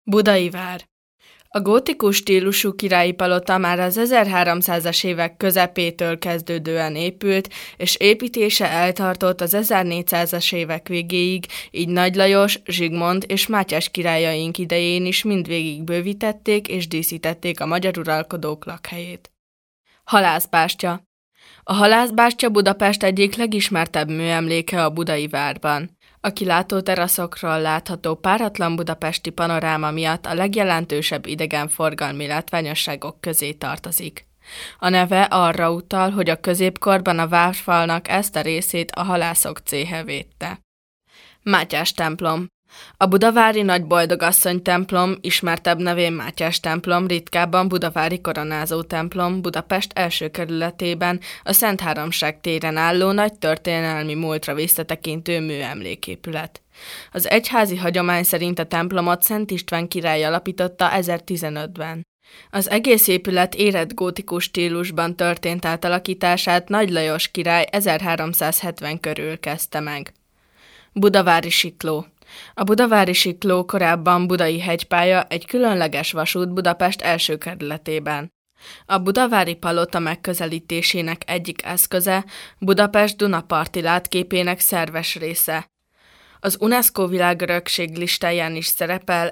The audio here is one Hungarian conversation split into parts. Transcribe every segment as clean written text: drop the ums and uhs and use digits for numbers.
Budai vár. A gótikus stílusú királyi palota már az 1300-as évek közepétől kezdődően épült, és építése eltartott az 1400-as évek végéig, így Nagy Lajos, Zsigmond és Mátyás királyaink idején is mindvégig bővítették és díszítették a magyar uralkodók lakhelyét. Halászbástya. A halászbástya Budapest egyik legismertebb műemléke a budai várban. A kilátó teraszokról látható páratlan budapesti panoráma miatt a legjelentősebb idegenforgalmi látványosságok közé tartozik. A neve arra utal, hogy a középkorban a várfalnak ezt a részét a halászok céhe védte. Mátyás templom. A budavári Nagyboldogasszony templom, ismertebb nevén Mátyás templom, ritkábban budavári koronázó templom Budapest első kerületében a Szent Háromság téren álló nagy történelmi múltra visszatekintő műemléképület. Az egyházi hagyomány szerint a templomot Szent István király alapította 1015-ben. Az egész épület érett gótikus stílusban történt átalakítását Nagy Lajos király 1370 körül kezdte meg. Budavári sikló. A budavári sikló korábban Budai hegypálya, egy különleges vasút Budapest első kerületében. A budavári palota megközelítésének egyik eszköze Budapest Dunaparti látképének szerves része. Az UNESCO világörökség listáján is szerepel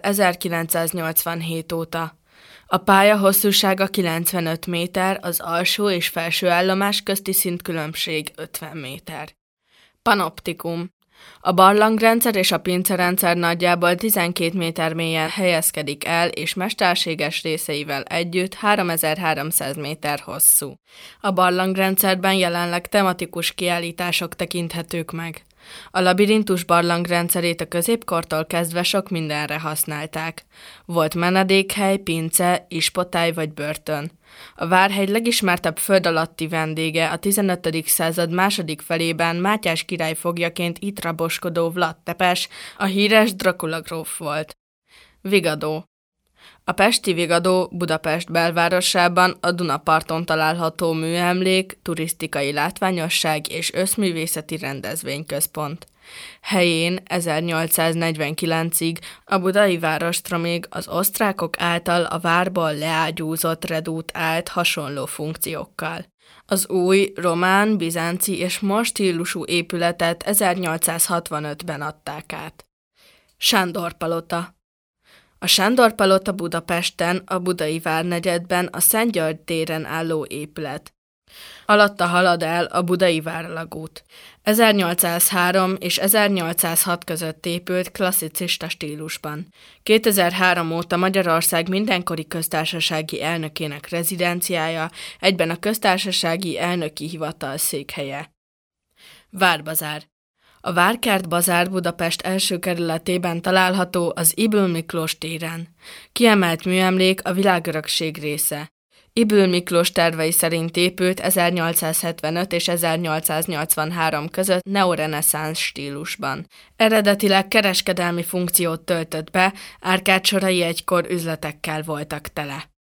1987 óta. A pálya hosszúsága 95 méter, az alsó és felső állomás közti szintkülönbség 50 méter. Panoptikum. A barlangrendszer és a pincerendszer nagyjából 12 méter mélyen helyezkedik el, és mesterséges részeivel együtt 3300 méter hosszú. A barlangrendszerben jelenleg tematikus kiállítások tekinthetők meg. A labirintus barlangrendszerét a középkortól kezdve sok mindenre használták. Volt menedékhely, pince, ispotály vagy börtön. A Várhegy legismertebb föld alatti vendége a 15. század második felében Mátyás király foglyaként itt raboskodó Vlad Tepes, a híres Dracula gróf volt. Vigadó. A pesti Vigadó Budapest belvárosában a Dunaparton található műemlék, turisztikai látványosság és összművészeti rendezvényközpont. Helyén 1849-ig a budai várostra még az osztrákok által a várból leágyúzott redút állt hasonló funkciókkal. Az új, román, bizánci és most stílusú épületet 1865-ben adták át. Sándor-palota. A Sándor-palota Budapesten, a Budai várnegyedben, a Szent György téren álló épület. Alatta halad el a Budai váralagút. 1803 és 1806 között épült klasszicista stílusban. 2003 óta Magyarország mindenkori köztársasági elnökének rezidenciája, egyben a köztársasági elnöki hivatal székhelye. Várbazár. A Várkert bazár Budapest első kerületében található az Ybl Miklós téren. Kiemelt műemlék, a világörökség része. Ybl Miklós tervei szerint épült 1875 és 1883 között neoreneszánsz stílusban. Eredetileg kereskedelmi funkciót töltött be, árkádsorai egykor üzletekkel voltak tele.